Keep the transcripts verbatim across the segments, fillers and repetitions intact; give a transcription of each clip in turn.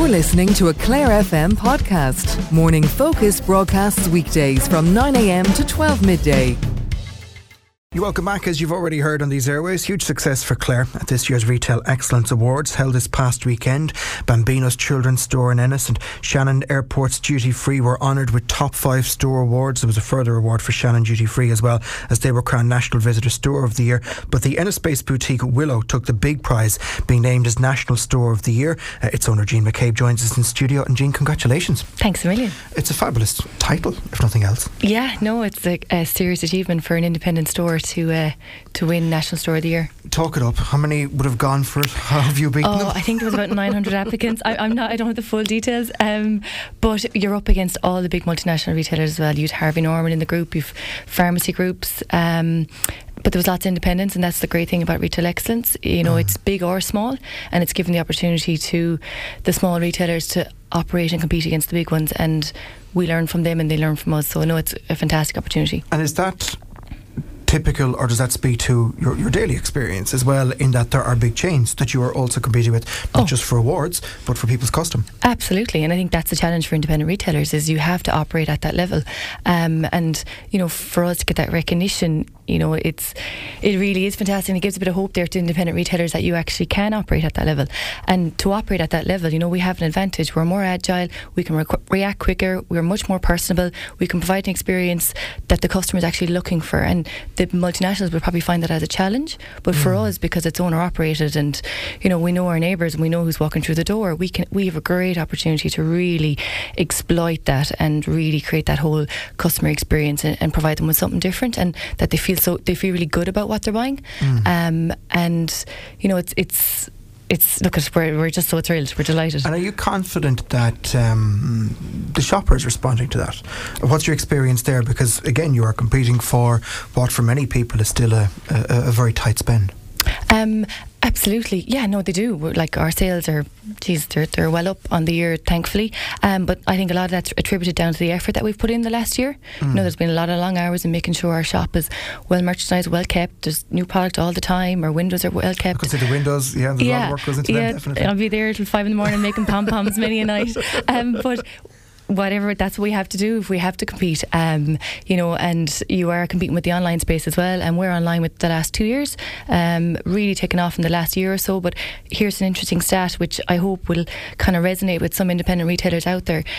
You're listening to a Clare F M podcast. Morning Focus broadcasts weekdays from nine a m to twelve midday. You're welcome back. As you've already heard on these airways, huge success for Clare at this year's Retail Excellence Awards held this past weekend. Bambino's Children's Store in Ennis and Shannon Airport's Duty Free were honoured with top five store awards. There was a further award for Shannon Duty Free as well, as they were crowned National Visitor Store of the Year. But the Ennis-based boutique Willow took the big prize, being named as National Store of the Year. Uh, its owner Jean McCabe joins us in studio. And Jean, congratulations. Thanks a million. It's a fabulous title, if nothing else. Yeah, no, it's a, a serious achievement for an independent store to uh, to win National Store of the Year. Talk it up. How many would have gone for it? How have you beaten oh, them? I think there was about nine hundred applicants. I, I'm not. I don't have the full details. Um, but you're up against all the big multinational retailers as well. You'd Harvey Norman in the group. You've pharmacy groups. Um, But there was lots of independence, and that's the great thing about Retail Excellence. You know, mm. it's big or small, and it's given the opportunity to the small retailers to operate and compete against the big ones, and we learn from them and they learn from us. So I know it's a fantastic opportunity. And is that typical, or does that speak to your, your daily experience as well, in that there are big chains that you are also competing with, not oh. just for awards but for people's custom? Absolutely, and I think that's the challenge for independent retailers, is you have to operate at that level, um, and you know, for us to get that recognition, you know, it's it really is fantastic, and it gives a bit of hope there to independent retailers that you actually can operate at that level. And to operate at that level, you know, we have an advantage. We're more agile, we can re- react quicker, we're much more personable, we can provide an experience that the customer is actually looking for. And the multinationals will probably find that as a challenge, but mm. for us, because it's owner operated and you know, we know our neighbours and we know who's walking through the door, we can we have a great opportunity to really exploit that and really create that whole customer experience and, and provide them with something different, and that they feel so they feel really good about what they're buying. mm. um, and you know, it's it's It's look at we're we're just so thrilled, we're delighted. And are you confident that um, the shopper is responding to that? What's your experience there? Because again, you are competing for what for many people is still a, a, a very tight spend. Um, absolutely, yeah, no, they do. We're, like, our sales are, geez, they're, they're well up on the year, thankfully. Um, but I think a lot of that's attributed down to the effort that we've put in the last year. Mm. You know, there's been a lot of long hours in making sure our shop is well merchandised, well kept. There's new product all the time. Our windows are well kept. I could say the windows, yeah, there's yeah, a lot of work goes into yeah, them, definitely. I'll be there till five in the morning making pom poms many a night. Um, but. Whatever, that's what we have to do if we have to compete, um, you know, and you are competing with the online space as well, and we're online with the last two years, um, really taken off in the last year or so. But here's an interesting stat which I hope will kind of resonate with some independent retailers out there.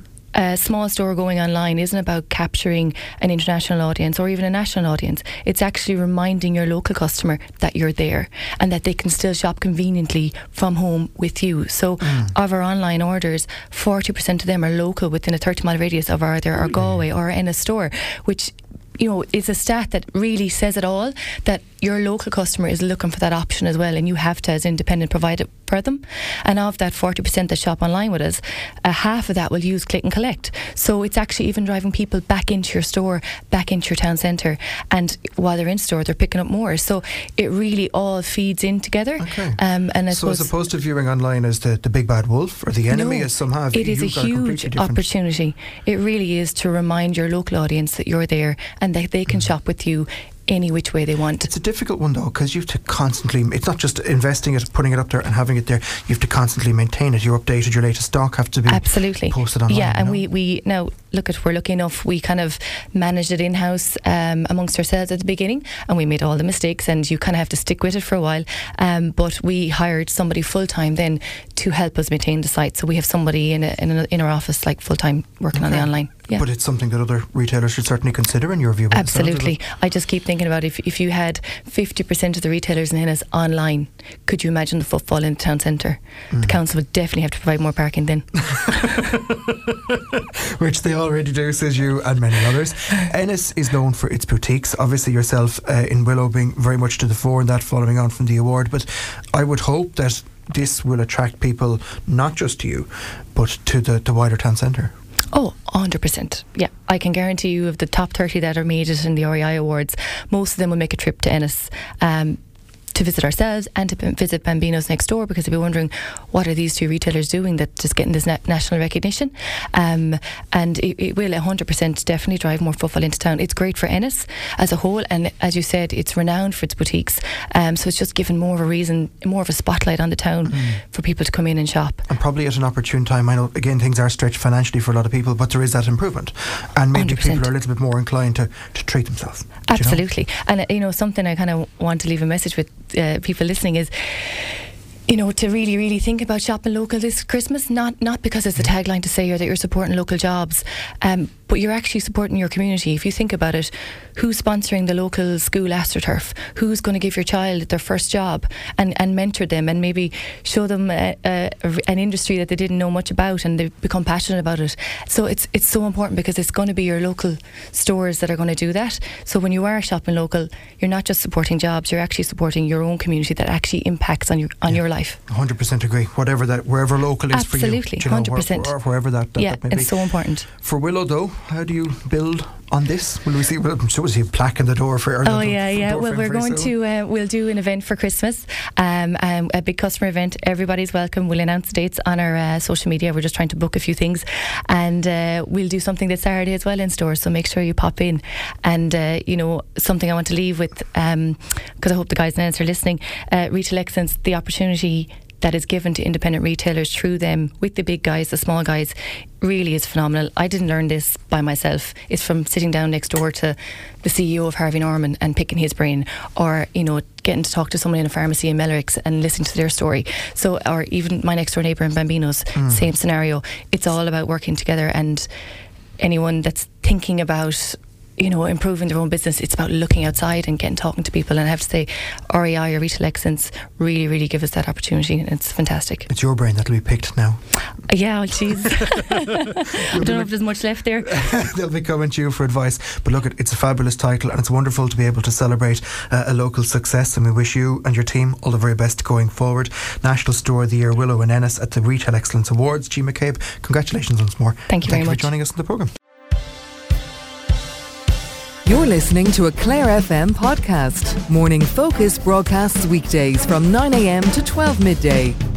A small store going online isn't about capturing an international audience or even a national audience. It's actually reminding your local customer that you're there and that they can still shop conveniently from home with you. So mm. of our online orders, forty percent of them are local, within a thirty mile radius of either our Galway or in a store, which, you know, is a stat that really says it all, that your local customer is looking for that option as well, and you have to, as independent, provide it for them. And of that forty percent that shop online with us, a half of that will use click and collect. So it's actually even driving people back into your store, back into your town centre, and while they're in store, they're picking up more. So it really all feeds in together. Okay. Um, and I so as opposed to viewing online as the, the big bad wolf or the enemy, no, as some have, it is a huge opportunity. It really is to remind your local audience that you're there and that they can mm. shop with you any which way they want. It's a difficult one though, because you have to constantly, it's not just investing it, putting it up there and having it there, you have to constantly maintain it. Your updated, your latest stock have to be absolutely posted online. Yeah, and know? we, we now look at, we're lucky enough, we kind of managed it in-house um, amongst ourselves at the beginning, and we made all the mistakes, and you kind of have to stick with it for a while, um, but we hired somebody full-time then to help us maintain the site. So we have somebody in, a, in, a, in our office, like full-time, working okay. on the online. Yeah. But it's something that other retailers should certainly consider, in your view. Absolutely. I just keep thinking about if if you had fifty percent of the retailers in Ennis online, could you imagine the footfall in the town centre? Mm. The council would definitely have to provide more parking then. Which they already do, says you and many others. Ennis is known for its boutiques. Obviously yourself uh, in Willow being very much to the fore in that, following on from the award. But I would hope that this will attract people not just to you, but to the, the wider town centre. Oh, one hundred percent. Yeah, I can guarantee you, of the top thirty that are made it in the R E I Awards, most of them will make a trip to Ennis. Um, to visit ourselves and to visit Bambino's next door, because they'll be wondering, what are these two retailers doing that's just getting this na- national recognition? Um, and it, it will one hundred percent definitely drive more footfall into town. It's great for Ennis as a whole, and as you said, it's renowned for its boutiques. Um, so it's just given more of a reason, more of a spotlight on the town mm. for people to come in and shop. And probably at an opportune time. I know, again, things are stretched financially for a lot of people, but there is that improvement. And maybe one hundred percent. People are a little bit more inclined to, to treat themselves. Absolutely. You know? And, uh, you know, something I kind of want to leave a message with uh, people listening is, you know, to really, really think about shopping local this Christmas, not not because it's a tagline to say or that you're supporting local jobs, um, but you're actually supporting your community. If you think about it, who's sponsoring the local school AstroTurf? Who's going to give your child their first job and, and mentor them and maybe show them a, a, an industry that they didn't know much about and they've become passionate about it? So it's it's so important, because it's going to be your local stores that are going to do that. So when you are shopping local, you're not just supporting jobs, you're actually supporting your own community that actually impacts on your on yeah. your life. one hundred percent agree. Whatever that, wherever local is Absolutely, for you. Absolutely, one hundred percent. Or wherever that, that, yeah, that may be. It's so important. For Willow, though, how do you build on this? Will we see? Well, I'm sure we'll see a plaque in the door for. Oh yeah, yeah. Well, we're going soon. to uh, we'll do an event for Christmas, um, um, a big customer event. Everybody's welcome. We'll announce the dates on our uh, social media. We're just trying to book a few things, and uh, we'll do something this Saturday as well in stores. So make sure you pop in. And uh, you know, something I want to leave with, because um, I hope the guys in Ennis are listening. Uh, Retail Excellence, the opportunity that is given to independent retailers through them with the big guys, the small guys, really is phenomenal. I didn't learn this by myself. It's from sitting down next door to the C E O of Harvey Norman and picking his brain, or, you know, getting to talk to someone in a pharmacy in Melricks and listening to their story. So, or even my next door neighbour in Bambino's, mm. same scenario. It's all about working together, and anyone that's thinking about, you know, improving their own business, it's about looking outside and getting talking to people. And I have to say, R E I or Retail Excellence really, really give us that opportunity, and it's fantastic. It's your brain that'll be picked now. Uh, yeah, well, jeez. I don't know if there's much left there. They'll be coming to you for advice. But look, it's a fabulous title, and it's wonderful to be able to celebrate uh, a local success, and we wish you and your team all the very best going forward. National Store of the Year, Willow and Ennis at the Retail Excellence Awards. G. McCabe, congratulations once more. Thank you very much. Thank you for joining us on the programme. You're listening to a Clare F M podcast. Morning Focus broadcasts weekdays from nine a m to twelve midday.